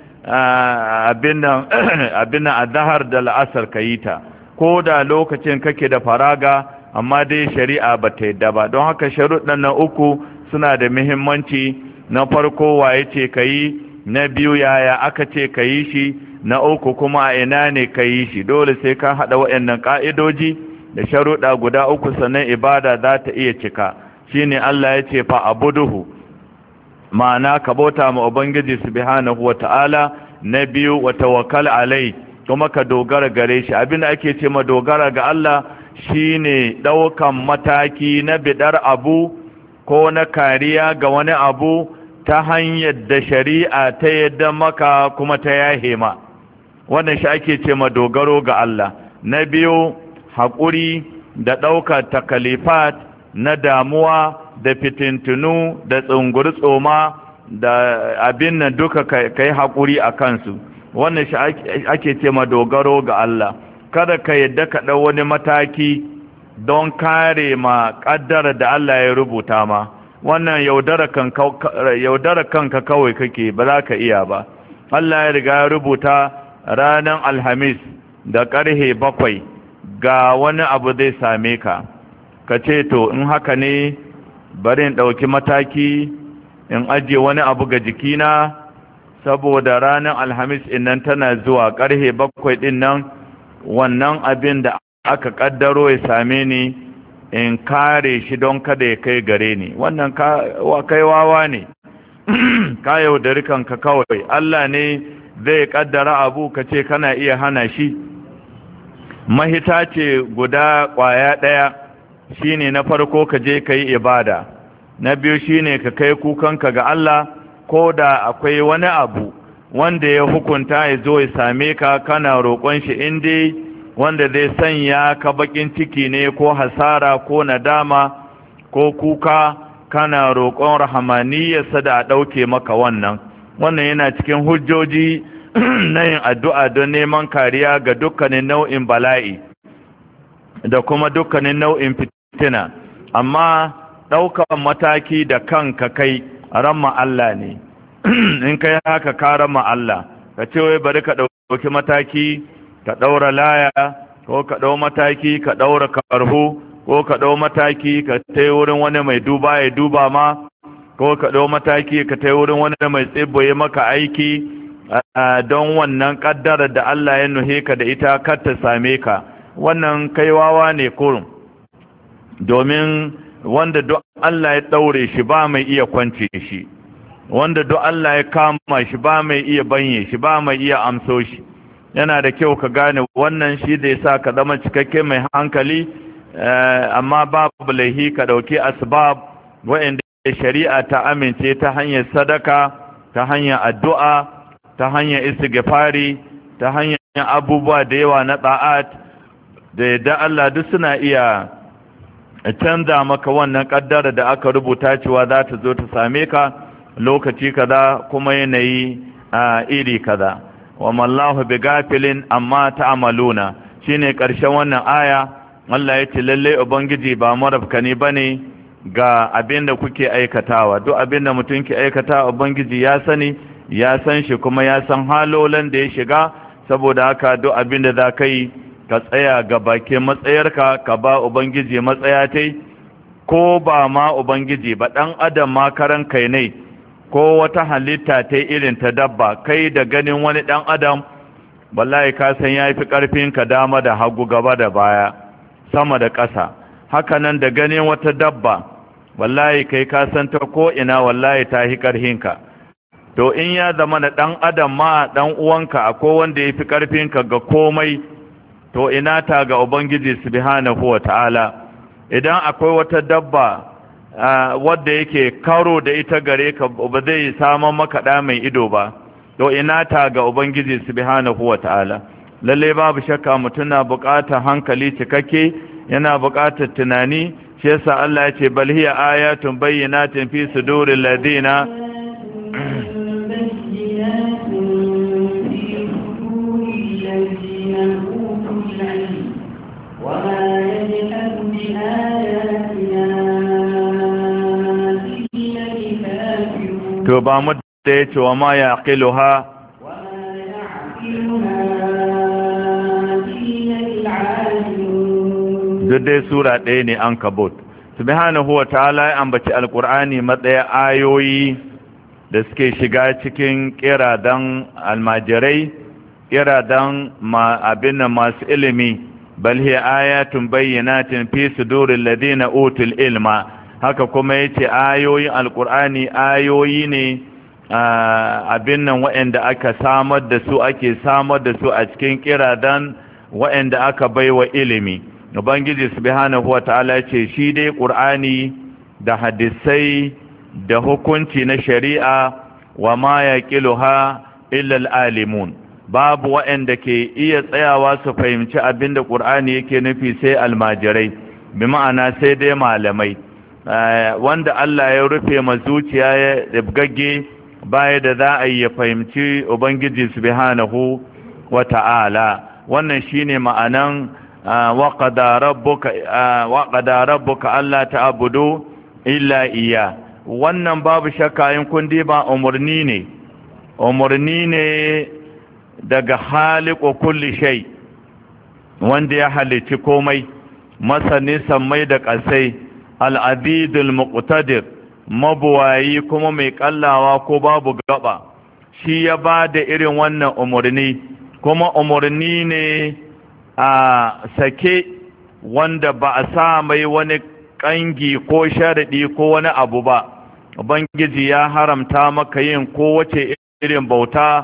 abin nan azahar da la'asar ka yi ta, ko da lokacin kake da faraga, amma dai shari'a ba ta yadda ba. Don haka sharuɗan na uku suna da muhimmanci. Na farko waye ce ka yi, na biyu yaya aka ce ka yi shi, na uku kuma a ina ne ka yi shi. Dole sai ka haɗa waɗannan ƙa'idoji da sharuɗa guda uku, sannan ibada za ta iya cika. Shine Allah ya ce fa abuduhu, ma'ana ka bauta ma ubangiji subhanahu wata'ala. Na biyu wa tawakkal alai, kuma ka dogara gare shi. Abinda ake ce ma dogara ga Allah shine daukan mataki na bidar abu ko na kariya ga wani abu ta hanyar da shari'a ta yadda maka kuma ta yahe ma. Wannan shi ake ce ma dogaro ga Allah. Na biyu haƙuri da ɗaukar takalifat na damuwa da fitintunu da tsunguri tsoma da abin nan duka kai haƙuri a kansu. Wannan shi ake ce ma dogaro ga Allah. Kada ka yadda ka ɗau wani mataki don kare ma ƙaddara da Allah ya rubuta ma. Wannan yaudara kanka kawai kake, ba za ka iya ba. Allah ya riga ya rubuta ranar Alhamis da ƙarhe bakwai ga wani abu zai same ka. Ka ce to in haka ne bari in ɗauki mataki in ajiye wani abu ga jikina, saboda ranar Alhamis innan tana zuwa ƙarhe bakwai ɗin nan, wannan abin da aka ƙaddaro ya same ni in kare shi don kada ya kai gare ni. Wannan kai wawa ne. Ka yaudari kanka kawai. Allah ne zai ƙaddara abu ka ce kana iya hana shi. Mahita ce guda ƙwaya ɗaya, shine na farko ka je ka yi ibada. Na biyu shine ka kai kukanka ga Allah, ko da akwai wani abu wanda ya hukunta ya zo ya same ka, kana roƙon shi inda wanda zai sanya ka bakin ciki ne ko hasara ko nadama ko kuka, kana roƙon rahamaniyarsa da a ɗauke maka wannan. Wannan yana cikin hujjoji na yin addu'a don neman kariya ga dukkanin nau'in bala'i da kuma dukkanin nau'in fitina. Amma ɗaukan mataki da kanka kai ramma Allah ne. In kai haka ka ramma Allah, ka ce wai bari ka ɗauki mataki ka ɗaura laya, ko ka ɗau mataki ka ɗaura karhu, ko ka ɗau mataki ka tai wurin wani mai duba ya duba ma, ko ka ɗau mataki ka tai wurin wani mai tsibboye maka aiki don wannan ƙaddarar da Allah ya nuhe ka da ita kar ta same ka. Wannan kaiwawa ne kurum, domin wanda duk Allah ya ɗaure shi ba mai iya kwance shi, wanda duk Allah ya kama shi ba mai iya banye shi, ba mai iya amso shi. Yana da kyau ka gane wannan, shi da yasa ka zama cikakke mai hankali. Amma babu laihi ka ɗauki asbab waɗanda shari'a ta amince, ta hanyar sadaka, ta hanyar addu'a, ta hanyar istighfari, ta hanyar abubuwa da yawa na ta'at, da yadda Allah duk suna iya canza maka wannan kaddara da aka rubuta cewa za ta zo ta same ka lokaci kaza kuma yanayi iri kaza. Wa mallahu bi gafilin amma ta'maluna, shine karshen wannan aya. Allah ya ce lalle ubangiji ba marafkani bane ga abinda kuke aikatawa. Duk abinda mutum ke aikatawa ubangiji ya sani, ya san shi kuma ya san halolan da ya shiga. Saboda haka duk abinda za ka yi ka tsaya ga bakin matsayarka, ka ba ubangiji matsaya tai, ko ba ma ubangiji ba dan adam ma karan kai ne, ko wata halitta ta irin ta dabba. Kai da ganin wani dan adam wallahi ka san yafi karfin ka dama da hagu, gaba da baya, sama da ƙasa. Haka nan da ganin wata dabba wallahi kai ka san ta ko ina wallahi ta hi karhinka. To in ya zama da dan adam ma dan uwanka akwai wanda yafi karfin ka ga komai, to ina ta ga ubangiji subhanahu wataala. Idan akwai wata dabba wadda yake karo da ita gare ka ba zai samun maka da mai ido ba, to ina ta ga ubangiji subhanahu wataala. Lalle babu shakka mutum na buƙatar hankali cikakke, yana buƙatar tunani. Shi yasa Allah ya ce bal hiya ayatun bayyinatin fi suduril ladina to ba mu da ya ce wa ma ya aqiluha duk dai sura ɗaya ne an kabot. Subhanahu wa ta'ala ya ambaci alkur'ani matsaya ayoyi da suke shiga cikin kiradan almajirai, kiradan abin masu ilimi. Bal hiya ayatun bayyinatin fi suduril ladina utul ilma. Haka kuma yace ayoyin alkur'ani ayoyi ne abin nan waɗanda aka samar da su, ake samar da su a cikin kiradan waɗanda aka baiwa ilimi. Ubangiji subhanahu wata'ala ce shi dai Qur'ani da hadisai da hukunci na shari'a wa ma yaqiluha illa al-alimun, babu waɗanda ke iya tsayawa su fahimci abinda Qur'ani yake nufi sai almajirai. bi ma'ana sai dai malamai wanda Allah ya rufe ma zuciya ya gagge baya da za a yi ya fahimci ubangiji subhanahu wata'ala. wannan shine ma'anan wa qada rabbuka wa qada rabbuka alla ta'budu illa iya. wannan babu shakka in kun diba umurni ne umurni ne daga khaliqu kulli shay, wanda ya halicci komai, masani sammai da ƙasai, al-adidul muqtadir, mabuwayi kuma mai kallawa ko babu gaba. shi ya ba da irin wannan umurni, kuma umurni ne a sake wanda ba a sa mai wani kangi ko sharadi ko wani abu ba. ubangiji ya haramta maka yin kowace irin bauta,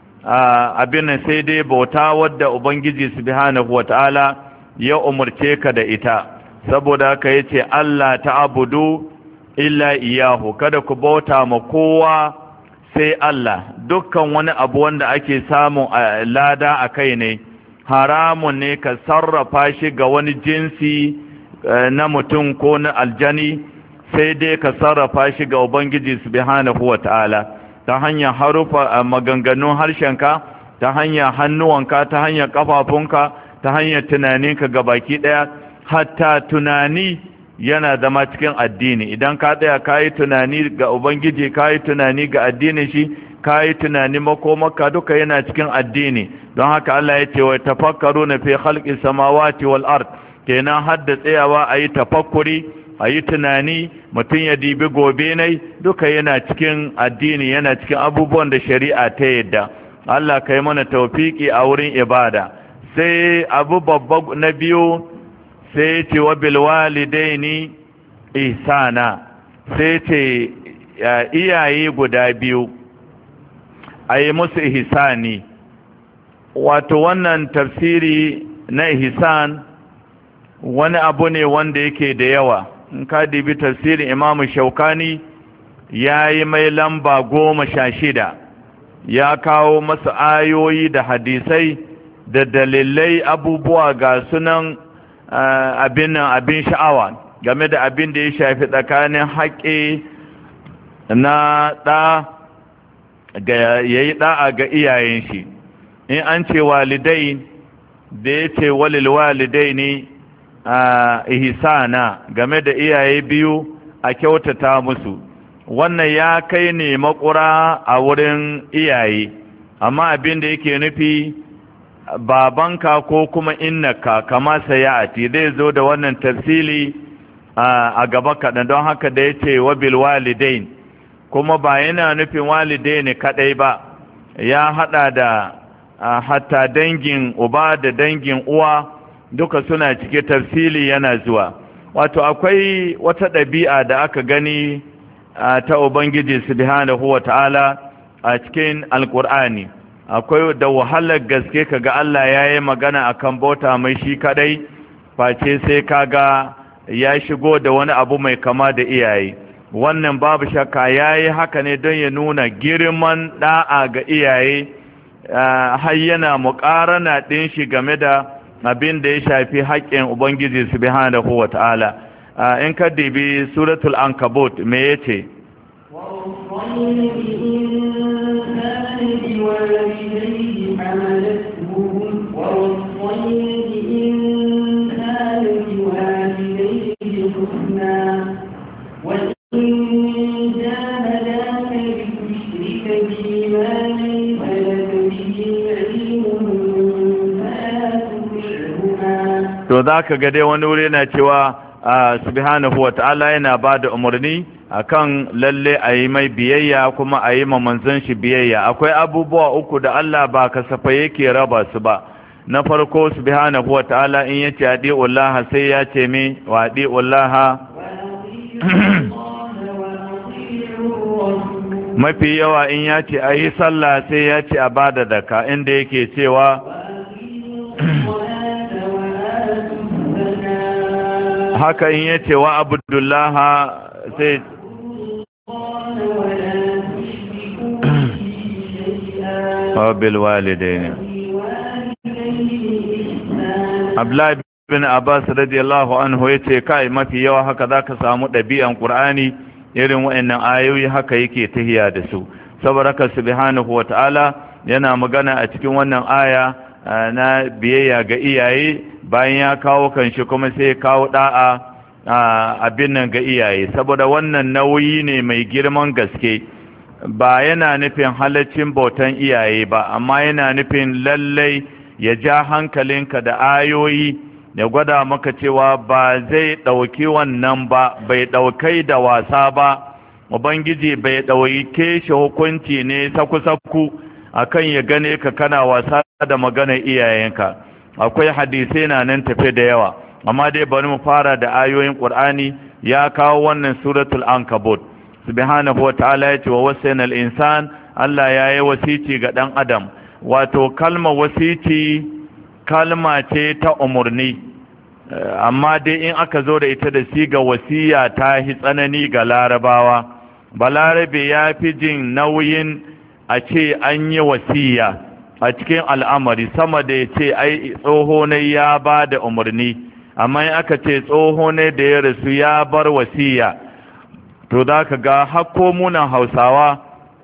abin sai dai bauta wadda ubangiji subhanahu wataala ya umurce ka da ita. saboda haka yace Allah ta'budu illa iyahu, kada ku bauta ma kowa sai Allah. dukkan wani abu wanda ake samu lada a kai ne, haramun ne ka sarrafa shi ga wani jinsi na mutum ko na aljani, sai dai ka sarrafa shi ga ubangiji subhanahu wataala ta hanyar harufa maganganun harshenka, ta hanyar hannuwanka, ta hanyar kafafunka, ta hanyar tunaninka gabaki daya. hatta tunani yana zama cikin addini. idan ka tsaya kayi tunani ga ubangiji, kayi tunani ga addinin shi, kayi tunani makomaka, duka yana cikin addini. don haka Allah ya ce wa tafakkaruna fi khalqis samawati wal ard, kenan hadda tsayawa ayi tafakkuri, ayi tunani, mutum ya dibi gobe nai, duka yana cikin addini, yana cikin abubuwan da shari'a ta yadda. Allah kai mana tawfiki a wurin ibada. sai abu babba na biyu, sai ce wa bil walidaini ihsana, sai ce iyaye guda biyu ayi musu ihsani. wato wannan tafsiri na ihsan wani abu ne wanda yake da yawa. in ka dibi tafsirin Imam Shaukani yayi mai lamba goma sha shida, ya kawo masa ayoyi da hadisai da dalilai, abubuwa ga sunan abin abin sha'awa game da abin da ya shafi tsakanin haƙƙi na ɗa ga yayi ɗa'a ga iyayen shi. in an ce walidai da ya ce walil walidai ne ihsana, game da iyaye biyu a kyautata musu. wannan ya kai ne makura a wurin iyaye, amma abin da yake nufi babanka ko kuma innaka, kama sayati zai zo da wannan tafsili a gaba kaɗan. don haka da ya ce wa bil walidain, kuma ba yana nufin walidain kaɗai ba, ya haɗa da hatta dangin uba da dangin uwa, duka suna cike tafsili yana zuwa. wato akwai wata ɗabi'a da aka gani ta ubangiji subhanahu wata'ala a cikin alkur'ani. akwai da wahalar gaske kaga Allah yayi magana akan bauta mai shi kadai, face sai kaga ya shigo da wani abu mai kama da iyaye. wannan babu shakka yayi haka ne don ya nuna girman da'a ga iyaye, har yana muƙarana din shi game da abin da ya shafi haƙƙin ubangiji subhanahu wata'ala. in ka dibi suratul ankabut me yace? to za ka ga dai wani wuri na cewa subhanahu wa ta'ala yana ba da umarni akan lalle a yi mai biyayya, kuma a yi ma manzon shi biyayya. akwai abubuwa uku da Allah ba kasafa yake raba su ba. na farko subhanahu wa ta'ala in yace adi'ullah sai ya ce mi wa adi'ullah mafi yawa in yace ayi sallah sai ya ce a bada daka, inda yake cewa haka in yace wa abdullah sai wa bil walidain. Abdullahi ibn Abbas radiyallahu anhu yace kai mafi yawa haka zaka samu ɗabi'an Qur'ani irin wayannan ayoyi haka yake tahiya da su saboda ka subhanahu wataala yana magana a cikin wannan aya na biyayya ga iyaye bayan ya kawo kanshi kuma sai ya kawo da'a abin nan ga iyaye saboda wannan nauyi ne mai girman gaske ba yana nufin halaccin bautan iyaye ba amma yana nufin lallai ya ja hankalinka da ayoyi ya gwada maka cewa ba zai ɗauki wannan ba bai ɗaukai da wasa ba ubangiji bai ɗauke shi hukunci ne saku-saku akan ya gane ka kana wasa da maganar iyayenka akwai hadisai na nan tafe da yawa amma dai bari mu fara da ayoyin Qur'ani ya kawo wannan suratul ankabut subhanahu wa ta'ala yace wa wasayna al-insan Allah yayi wasici ga dan adam wato kalma wasici kalma ce ta umurni amma dai in aka zo da ita da siga wasiya ta hi tsanani ga larabawa balarabe ya fi jin nauyin a ce an yi wasiya a cikin al'amari sama da ya ce ai tsoho ne ya ba da umarni amma in aka ce tsoho ne da ya rasu ya bar wasiya to za ka ga hakkomunan hausawa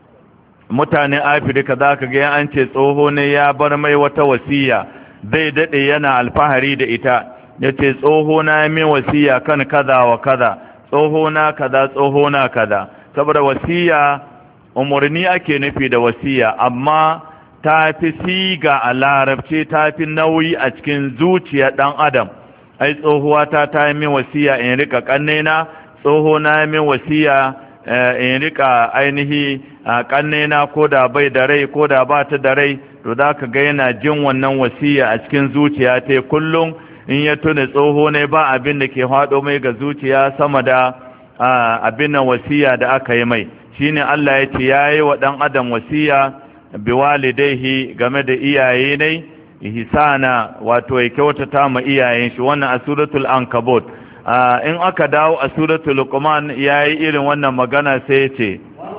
mutanen afirka za ka ga an ce tsoho ne ya bar mai wata wasiya zai daɗe yana alfahari da ita ya ce tsoho na min wasiya kan kaza wa kaza tsoho na kaza tsoho na kaza saboda wasiya umarni ake nufi da wasiya amma ta fi siga a larabci ta fi nauyi a cikin zuciya ɗan adam ai tsohuwa ta ta yi min wasiya in rika ƙannena tsoho na min wasiya in rika ainihi ƙannena ko da bai da rai ko da ba ta da rai to za ka ga yana jin wannan wasiya a cikin zuciya ta kullum in ya tuna tsoho ne ba abin da ke haɗo mai ga zuciya sama da abin nan wasiya da aka yi mai shine Allah ya ce yayi wa dan adam wasiya biwalidaihi game da iyaye ne ihsana wato ya kyautata ma iyayen shi wannan a suratul ankabut in aka dawo a suratul luqman yayi irin wannan magana sai ya ce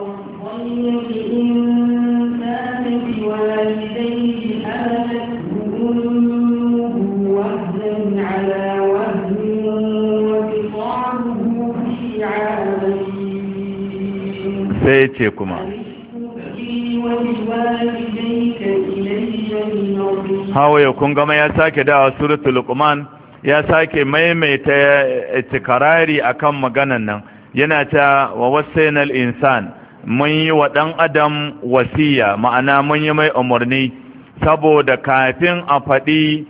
sai ce kuma hawaye kun gama ya sake dawa suratul luqman ya sake maimaita tikarari akan maganan nan yana ta wa wasainal insan mun yi wa dan adam wasiya ma'ana mun yi mai umarni saboda kafin a faɗi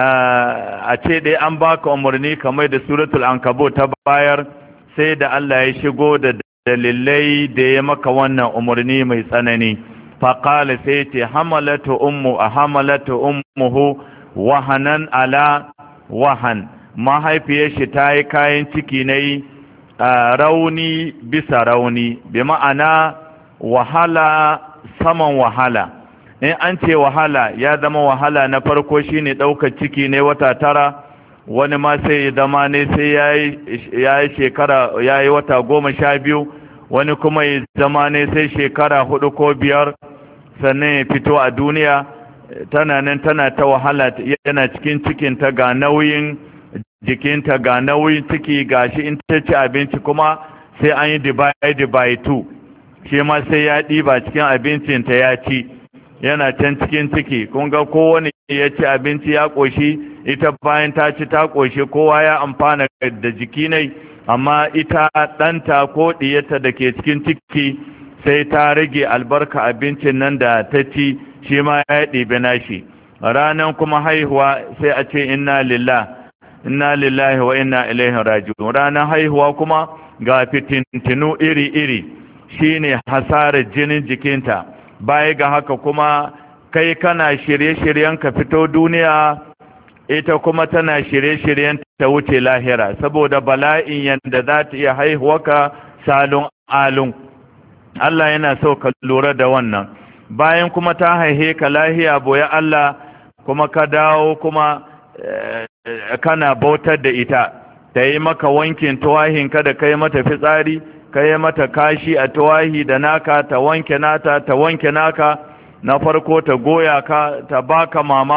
a ce dai an baka umarni kamar da suratul ankabut ta bayar sai da Allah ya shigo da dalilai da ya maka wannan umarni mai tsanani faƙala sai ce hamalatu ummu a hamalatu ummuhu wahanan ala wahan mahaifiyar shi ta yi kayan ciki na yi rauni bisa rauni bi ma'ana wahala saman wahala in an ce wahala ya zama wahala na farko shine ɗaukar ciki ne wata tara wani ma sai ya zama ne sai ya yi shekara ya yi wata goma sha biyu wani kuma ya zama ne sai shekara hudu ko biyar sannan ya fito a duniya tana nan tana ta wahala yana cikin cikinta ga nauyin jikinta ga nauyin ciki ga shi in ta ci abinci kuma sai an yi divide by two shi ma sai ya ɗiba cikin abincinta ya ci yana can cikin ciki kun ga kowane ya ci abinci ya ƙoshi ita bayan ta ci ta ƙoshi kowa ya amfana da jiki ne amma ita ɗanta ko ɗiyarta da ke cikin ciki sai ta rage albarka abincin nan da ta ci shi ma ya ɗibe nashi ranan kuma haihuwa sai a ce inna lillah inna lillahi wa inna ilaihi raji'un ranan haihuwa kuma ga fitintinu iri-iri shine hasarar jinin jikinta baya ga haka kuma kai kana shirye-shiryen ka fito duniya ita kuma tana shirye-shiryen ta wuce lahira saboda bala'in yanda za ta iya haihuwaka salon alun Allah yana so ka lura da wannan bayan kuma ta haihe ka lahiya boye Allah kuma ka dawo kuma eh, kana bautar da ita ta yi maka wankin tuwahinka da kai mata fitsari ka yi mata kashi a tuwahi da naka ta wanke nata ta wanke naka na farko ta goya ka ta baka mama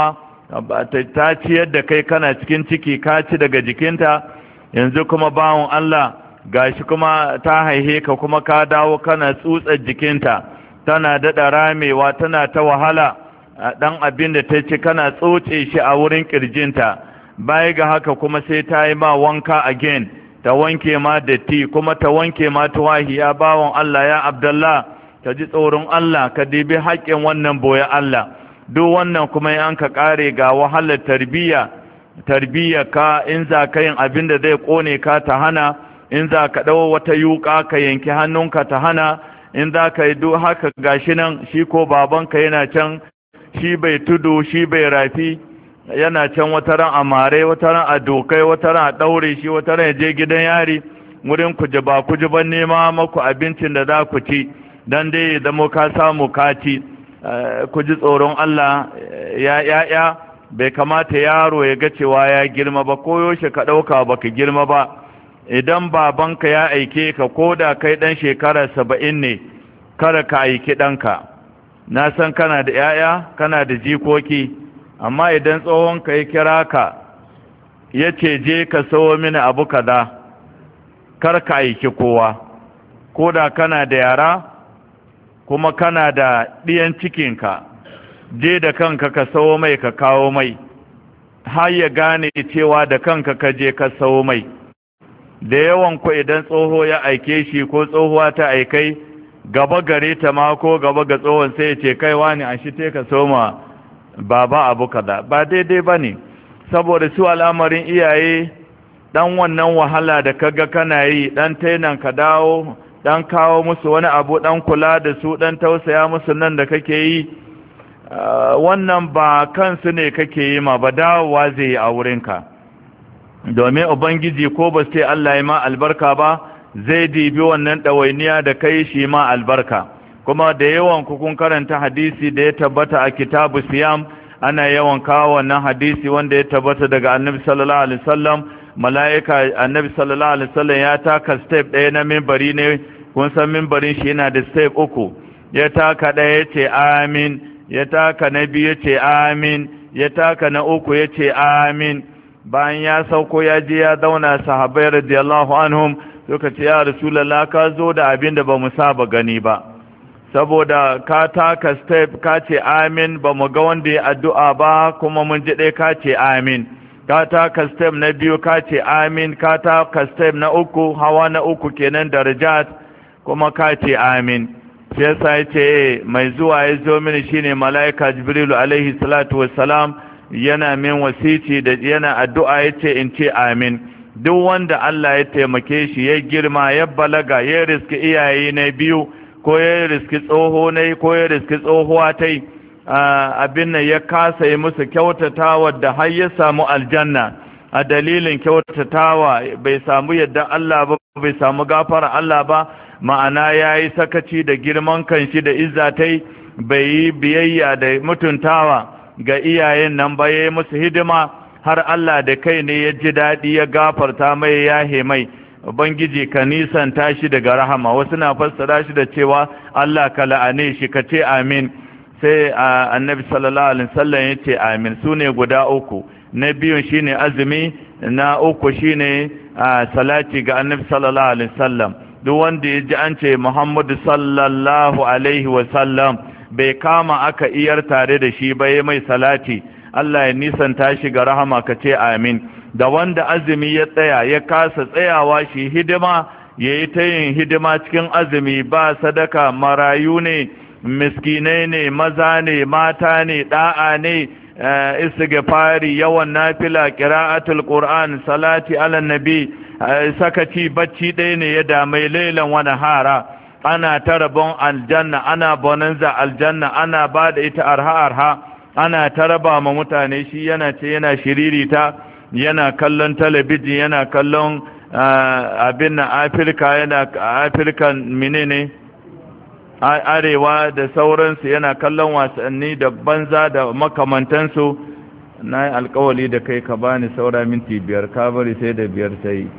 ta ciyar da kai kana cikin ciki ka ci daga jikinta, yanzu kuma bawon Allah gashi kuma ta haihe ka kuma ka dawo kana tsutsar jikinta, tana daɗa ramewa, tana ta wahala, ɗan abin da ta ci kana tsotse shi a wurin ƙirjinta. Baya ga haka kuma sai ta yi ma wanka again, ta wanke ma datti kuma ta wanke ma tuwahi. Ya bawon Allah, ya Abdullah, ka ji tsoron Allah, ka dibi haƙƙin wannan boye Allah. Duk wannan kuma yan ka ƙare ga wahalar tarbiyya, tarbiyya ka in za ka yin abin da zai ƙone ka ta hana, in za ka ɗau wata yuƙa ka yanki hannunka ta hana, in za ka yi duk haka gashi nan. Shi ko babanka yana can, shi bai tudu shi bai rafi, yana can wata ran a mare, wata ran a dokai, wata ran a ɗaure shi, wata ran ya je gidan yari wurin ku ji ba ku ji ban nema maku abincin da za ku ci dan dai ya zama ka samu ka ci. Ku ji tsoron Allah ya ya'ya, bai kamata yaro ya ga cewa ya girma ba, koyo shi ka ɗauka ba ka girma ba. Idan babanka ya aike ka ko da kai ɗan shekara saba'in ne, kada ka aiki ɗanka. Na san kana da ya'ya, kana da jikoki, amma idan tsohonka ya kira ka ya ce je ka sawo mini abu kaza, kar ka aiki kowa. Ko da kana da yara kuma kana da ɗiyan cikinka, je da kanka ka sawo mai ka kawo mai, har ya gane cewa da kanka ka je ka sawo mai. Da yawan ku idan tsoho ya aike shi ko tsohuwa ta aikai, gaba gare ta ma ko gaba ga tsohon sai ya ce kai wani an shi te ka soma baba abu kaza. Ba daidai ba ne, saboda su al'amarin iyaye dan wannan wahala da kaga kana yi, dan tainan ka dawo, dan kawo musu wani abu, dan kula da su, dan tausaya musu nan da kake yi, wannan ba kansu ne kake yi ma ba, dawowa zai yi a wurinka. Domin ubangiji ko ba sai Allah ya ma albarka ba, zai dibi wannan ɗawainiya da kai shi ma albarka. Kuma da yawan kun karanta hadisi da ya tabbata a kitabu siyam, ana yawan kawo wannan hadisi wanda ya tabbata daga annabi sallallahu alaihi wasallam. Mala'ika annabi sallallahu alaihi wasallam ya taka step ɗaya na mimbari ne, kun san mimbarin shi yana da step uku. Ya taka ɗaya ya ce amin, ya taka na biyu ya ce amin, ya taka na uku ya ce amin. Bayan ya sauko ya je ya zauna, sahabbai radiyallahu anhum suka ce ya Rasulullah, ka zo da abin da ba mu saba gani ba, saboda ka taka step ka ce amin, ba mu ga wanda ya addu'a ba, kuma mun ji ɗaya ka ce amin. Ka taka step na biyu ka ce amin, ka taka step na uku, hawa na uku kenan darajat, kuma ka ce amin. Sai yasa ya ce mai zuwa ya zo mini shine mala'ika Jibrilu alaihi salatu wassalam, yana min wasici da yana addu'a ya ce in ce amin. Duk wanda Allah ya taimake shi ya girma, ya balaga, ya riski iyaye na biyu, ko ya riski tsoho ne ko ya riski tsohuwa ta yi, abin nan ya kasa yi musu kyautatawa da har ya samu aljanna a dalilin kyautatawa, bai samu yadda Allah ba, bai samu gafara Allah ba, ma'ana ya yi sakaci da girman kanshi da izzatai, bai yi biyayya da mutuntawa ga iyayen nan ba, ya yi musu hidima har Allah da kai ne ya ji daɗi ya gafarta mai, ya yahe mai. Ubangiji ka nisanta shi daga rahama. Wasu na fassara shi da cewa Allah ka la'ane shi, ka ce amin. Sai annabi sallallahu alaihi wasallam ya ce amin. Su ne guda uku, na biyun shine azumi, na uku shine salati ga annabi sallallahu alaihi wasallam. Duk wanda ya ji an ce Muhammadu sallallahu alaihi wasallam bai kama aka iyar tare da shi ba, mai salati, Allah ya nisanta shi ga rahama, ka ce amin. Da wanda azumi ya tsaya ya kasa tsayawa shi hidima, ya yi ta yin hidima cikin azumi, ba sadaka, marayu ne, miskinai ne, maza ne, mata ne, da'a ne, istighfari, yawan nafila, qira'atul qur'an, salati ala nabi, sakaci bacci ɗaya ne ya damai lailan wani hara. Ana ta rabon aljanna, ana bonanza aljanna, ana ba da ita arha arha, ana ta raba ma mutane, shi yana ce yana shiririta, yana kallon talabijin, yana kallon abin na Afirka, yana Afirkan menene arewa da sauransu, yana kallon wasanni da banza da makamantansu. Na yi alkawali da kai ka bani saura minti biyar, ka bari sai da biyar ta yi.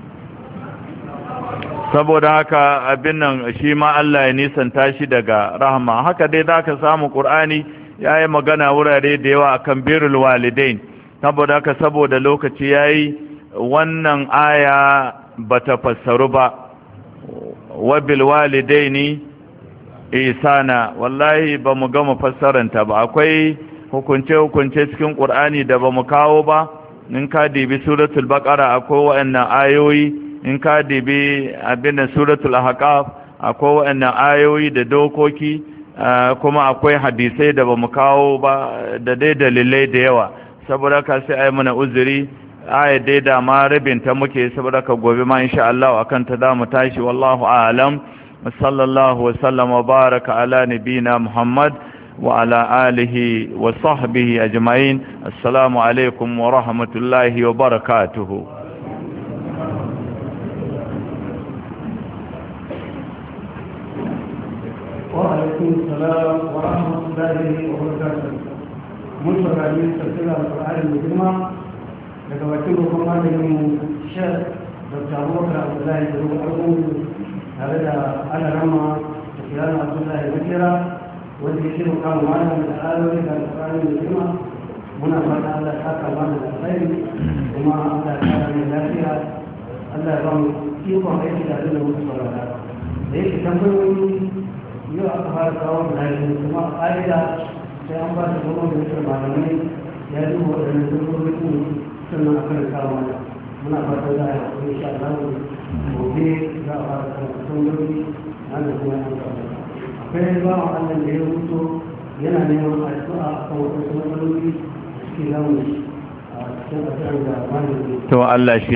Saboda haka abin nan shi ma Allah ya nisanta shi daga rahama. Haka dai za ka samu ƙur'ani ya yi magana wurare da yawa akan birrul walidain. saboda haka saboda lokaci yayi wannan aya bata fassaru ba, wa bil walidaini ihsana, wallahi ba mu gama fassaranta ba. akwai hukunce hukunce cikin Qur'ani da ba mu kawo ba. in ka dibi suratul baqara akwai wa'annan ayoyi, in ka dibi abin suratul ahqaf akwai wa'annan ayoyi da dokoki, kuma akwai hadisai da ba mu kawo ba da dai dalilai da yawa. saboda ka sai ai mana uzuri, aya dai da ma rabin ta muke, saboda ka gobe ma insha Allah akan ta da mu tashi. wallahu a'lam. sallallahu wa sallam wa baraka ala nabina Muhammad wa ala alihi wa sahbihi ajma'in. assalamu alaikum wa rahmatullahi wa barakatuh. wa alaikum assalam wa rahmatullahi wa barakatuh. mun saurari tafsirin alqur'ani mai girma daga bakin rukun malamin Sheikh Doctor Abubakar Abdullahi da rubu argungu tare da alarama da kiyana Abdullahi Makera wanda ya shirin kama malamin da ayoyi da alƙur'ani da girma. muna fata Allah ya saka mana da alkhairi, kuma Allah ya kara mai lafiya, Allah ya ba mu ikon aiki da abin da muka saurara. da yake tambayoyi yau aka fara kawo da lafiya, kuma a ƙa'ida sai an ba da goma da yake malamai ya duba waɗannan tambayoyi sannan aka kawo mana. muna fata za a yi hakuri insha Allah gobe za a fara kawo tambayoyi na da kuma yan kawo. akwai bawan Allah da ya rubuto yana neman addu'a a kan wasu matsaloli da suke zamu a cikin addu'ar da malamin. to Allah shi